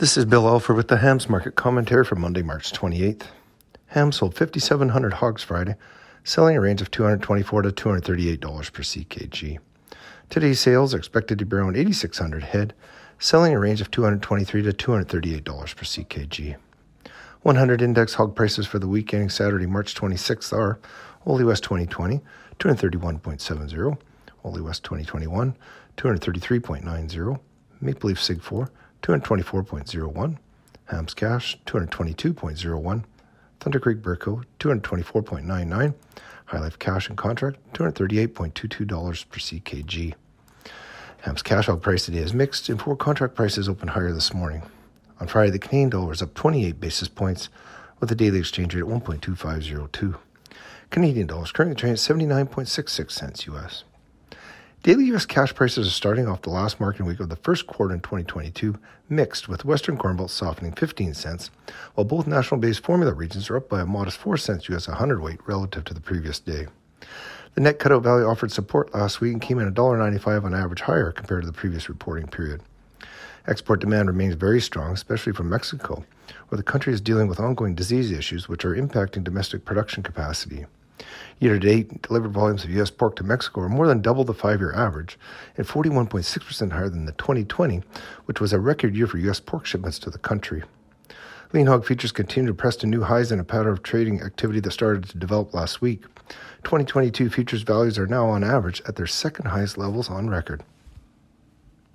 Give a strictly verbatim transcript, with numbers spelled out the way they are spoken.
This is Bill Alford with the Hams Market Commentary for Monday, March twenty-eighth. Hams sold fifty-seven hundred hogs Friday, selling a range of two hundred twenty-four dollars to two hundred thirty-eight dollars per C K G. Today's sales are expected to be around eighty-six hundred head, selling a range of two hundred twenty-three dollars to two hundred thirty-eight dollars per C K G. one hundred index hog prices for the week ending Saturday, March twenty-sixth are Ole West twenty twenty, two hundred thirty-one point seven zero, Ole West twenty twenty-one, two hundred thirty-three point nine zero, Maple Leaf Sig four, two hundred twenty-four point zero one, Hams Cash, two hundred twenty-two point zero one, Thunder Creek Burco, two hundred twenty-four point nine nine, High Life Cash and Contract, two hundred thirty-eight point two two dollars per C K G. Hams Cash hog price today is mixed, and forward contract prices opened higher this morning. On Friday, the Canadian dollar was up twenty-eight basis points, with the daily exchange rate at one point two five zero two. Canadian dollars currently trading at seventy-nine point six six cents U S. Daily U S cash prices are starting off the last market week of the first quarter in twenty twenty-two, mixed, with Western Corn Belt softening fifteen cents, while both national-based formula regions are up by a modest four cents U S a hundredweight relative to the previous day. The net cutout value offered support last week and came in one dollar ninety-five on average higher compared to the previous reporting period. Export demand remains very strong, especially from Mexico, where the country is dealing with ongoing disease issues which are impacting domestic production capacity. Year-to-date, delivered volumes of U S pork to Mexico are more than double the five-year average and forty-one point six percent higher than the twenty twenty, which was a record year for U S pork shipments to the country. Lean hog futures continue to press to new highs in a pattern of trading activity that started to develop last week. twenty twenty-two futures values are now on average at their second highest levels on record.